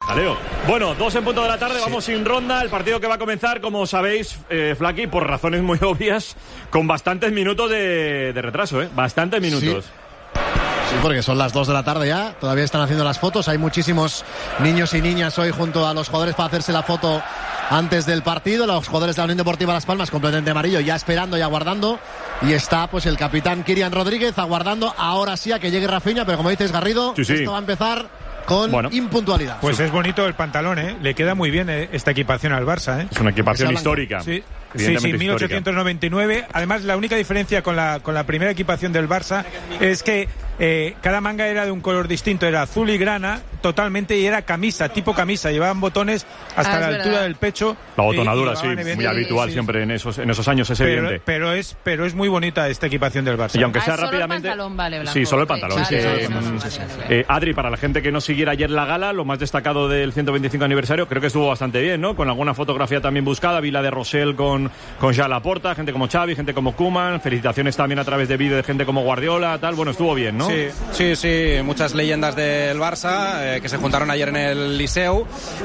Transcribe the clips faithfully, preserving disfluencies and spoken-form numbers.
jaleo. Bueno, dos en punto de la tarde, Sí. vamos sin ronda. El partido que va a comenzar, como sabéis, eh, Flaky, por razones muy obvias, con bastantes minutos de, de retraso, ¿eh? Bastantes minutos. Sí. Sí, porque son las dos de la tarde ya, todavía están haciendo las fotos, hay muchísimos niños y niñas hoy junto a los jugadores para hacerse la foto antes del partido, los jugadores de la Unión Deportiva Las Palmas completamente amarillo, ya esperando y aguardando, y está pues el capitán Kirian Rodríguez aguardando ahora sí a que llegue Rafinha, pero como dices Garrido, sí, sí. esto va a empezar con bueno. impuntualidad. Pues es bonito el pantalón, ¿eh? Le queda muy bien eh, esta equipación al Barça, ¿eh? Es una equipación histórica. Sí. Sí, sí, mil ochocientos noventa y nueve. Además, la única diferencia con la, con la primera equipación del Barça es que eh, cada manga era de un color distinto, era azul y grana, totalmente, y era camisa, tipo camisa, llevaban botones hasta ah, la verdad. altura del pecho. La botonadura, y, y sí, evidente, muy habitual sí, siempre en esos, en esos años, es pero, evidente. Pero es, pero es muy bonita esta equipación del Barça. Y aunque sea ah, rápidamente. Solo el pantalón, vale, blanco. Sí, solo el pantalón. Sí, Eh, vale, eh, vale, vale, sí, vale, sí. vale. Eh, Adri, para la gente que no siguiera ayer la gala, lo más destacado del ciento veinticinco aniversario, creo que estuvo bastante bien, ¿no? Con alguna fotografía también buscada, vi la de Rosell con, con Jean Laporta, gente como Xavi, gente como Koeman, felicitaciones también a través de vídeo de gente como Guardiola, tal, bueno, estuvo bien, ¿no? Sí, sí, sí, muchas leyendas del Barça eh, que se juntaron ayer en el Liceu.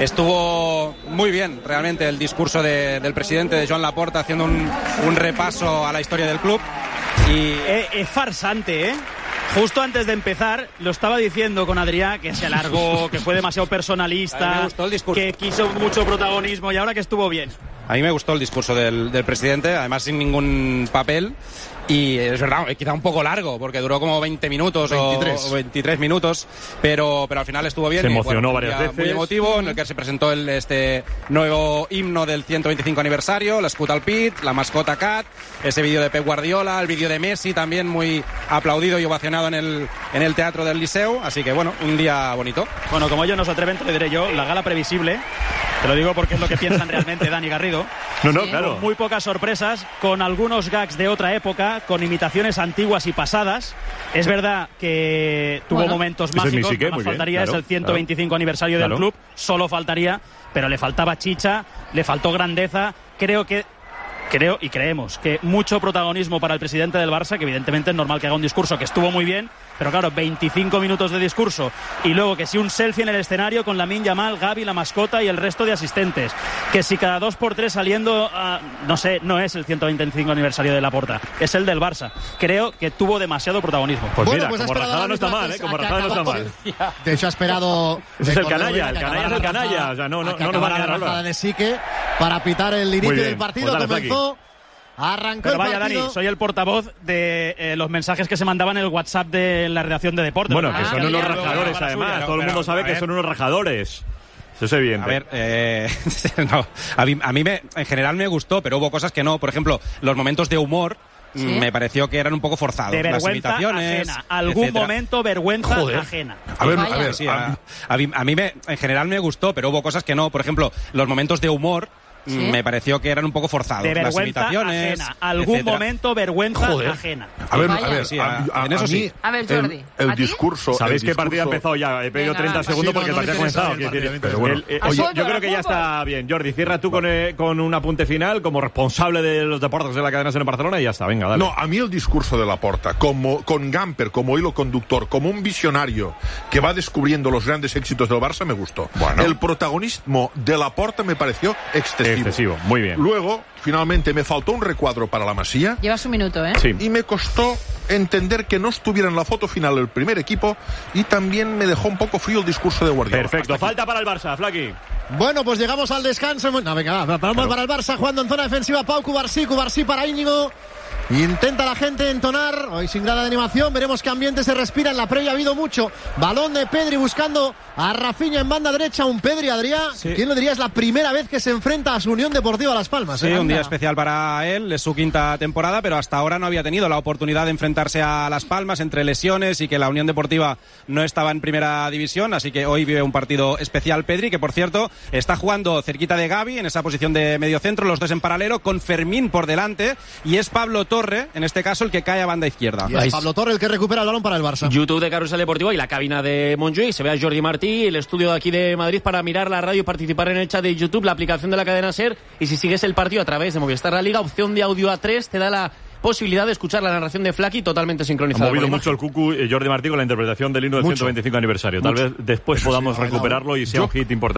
Estuvo muy bien, realmente, el discurso de, del presidente, de Joan Laporta, haciendo un, un repaso a la historia del club. Y Es, es farsante, ¿eh? Justo antes de empezar, lo estaba diciendo con Adrià, que se alargó, que fue demasiado A personalista, mí me gustó el discurso. que quiso mucho protagonismo y ahora que estuvo bien. A mí me gustó el discurso del, del presidente, además sin ningún papel. Y es verdad, quizá un poco largo, porque duró como veinte minutos veintitrés. o veintitrés minutos, pero, pero al final estuvo bien. Se y, emocionó bueno, varias un día veces. Muy emotivo, en el que se presentó el, este nuevo himno del ciento veinticinco aniversario, la Scut al Pit, la mascota Cat, ese vídeo de Pep Guardiola, el vídeo de Messi también muy aplaudido y ovacionado en el, en el Teatro del Liceu, así que bueno, un día bonito. Bueno, como ellos no se atreven, te lo diré yo, la gala previsible, te lo digo porque es lo que piensan realmente Dani Garrido. No, no, Sí. claro. Con muy pocas sorpresas, con algunos gags de otra época, con imitaciones antiguas y pasadas. Es verdad que tuvo Bueno. momentos Ese es mágicos, Misique, no más muy bien, faltaría, claro, es el ciento veinticinco aniversario claro. del club, solo faltaría, pero le faltaba chicha, le faltó grandeza. Creo que Creo y creemos que mucho protagonismo para el presidente del Barça, que evidentemente es normal que haga un discurso que estuvo muy bien, pero claro, veinticinco minutos de discurso y luego que si un selfie en el escenario con Lamine Yamal, Gavi, la mascota y el resto de asistentes, que si cada dos por tres saliendo, uh, no sé, no es el ciento veinticinco aniversario de Laporta, es el del Barça. Creo que tuvo demasiado protagonismo. Pues Bueno, mira, pues ha como esperado rajada la no está misma mal, ¿eh? que- Como a que rajada no está acabase. mal. De hecho ha esperado Ese es el Cordero canalla, Vega, el que canalla acabara es el la canalla, raja- o sea, no, no, a que no nos van a acabara ganar la rajada ahora. de Sique para pitar el inicio Muy bien, del partido. pues dale, Comenzó, arrancó Pero el vaya, partido. Dani, soy el portavoz de eh, los mensajes que se mandaban en el WhatsApp de la redacción de deportes. Bueno, ¿no? que Ah, son que unos ya- rajadores, para además. suya. Todo el pero, mundo sabe a que ver. son unos rajadores. Eso es evidente. A ver, eh, no, a mí, a mí me, en general me gustó, pero hubo cosas que no. Por ejemplo, los momentos de humor ¿Sí? mm, me pareció que eran un poco forzados. De Las vergüenza imitaciones, ajena. Algún etcétera. momento vergüenza Joder. ajena. A ver, Vaya. a ver, Sí, a- a, a mí, a mí me, en general me gustó, pero hubo cosas que no. Por ejemplo, los momentos de humor ¿Sí? mm, me pareció que eran un poco forzados. De Las vergüenza imitaciones, ajena. Algún etcétera. momento vergüenza Joder. ajena. A ver, Vaya. a ver, Sí, a, a- en eso a sí. mí A ver, Jordi, el, el ¿a ti? discurso... ¿Sabéis el qué partido ha discurso- empezado ya? He pedido Venga, treinta va. segundos Sí, no, porque no el me partido ha interesa comenzado. el quiero partido, decir, pero bueno. el- eh, ¿A oye, fútbol, yo creo a que ya fútbol? está bien. Jordi, cierra tú con, eh, con un apunte final como responsable de los deportes de la cadena SER en Barcelona y ya está. Venga, dale. No, a mí el discurso de Laporta, como, con Gamper como hilo conductor, como un visionario que va descubriendo los grandes éxitos del Barça, me gustó. Bueno. El protagonismo de Laporta me pareció excesivo. Excesivo, muy bien. Luego, finalmente, me faltó un recuadro para la Masía. Lleva su minuto, ¿eh? Sí. Y me costó entender que no estuviera en la foto final el primer equipo y también me dejó un poco frío el discurso de Guardiola. Perfecto. Falta para el Barça, Flaky. Bueno, pues llegamos al descanso. No, venga, va, vamos para el Barça, jugando en zona defensiva Pau Cubarsí, Cubarsí para Íñigo. Intenta la gente entonar, hoy sin grada de animación, veremos qué ambiente se respira. En la previa ha habido mucho. Balón de Pedri buscando a Rafinha en banda derecha, un Pedri, Adrià. Sí. ¿Quién lo diría? Es la primera vez que se enfrenta a su Unión Deportiva Las Palmas. Sí, ¿eh? un día Anda. especial para él, es su quinta temporada, pero hasta ahora no había tenido la oportunidad de enfrentarse a Las Palmas entre lesiones y que la Unión Deportiva no estaba en primera división, así que hoy vive un partido especial Pedri, que por cierto está jugando cerquita de Gavi en esa posición de mediocentro, los dos en paralelo, con Fermín por delante, y es Pablo Torre, en este caso, el que cae a banda izquierda. Y es Pablo Torre el que recupera el balón para el Barça. YouTube de Carrusel Deportivo y la cabina de Montjuïc. Se ve a Jordi Martí, el estudio de aquí de Madrid para mirar la radio y participar en el chat de YouTube, la aplicación de la cadena SER. Y si sigues el partido a través de Movistar La Liga, opción de audio A tres, te da la posibilidad de escuchar la narración de Flaky totalmente Ha sincronizada. movido con la mucho el cucu eh, Jordi Martí con la interpretación del hino del Mucho. ciento veinticinco aniversario. Tal Mucho. vez después Eso sí, podamos ha bailado. recuperarlo y sea Yo- un hit importante.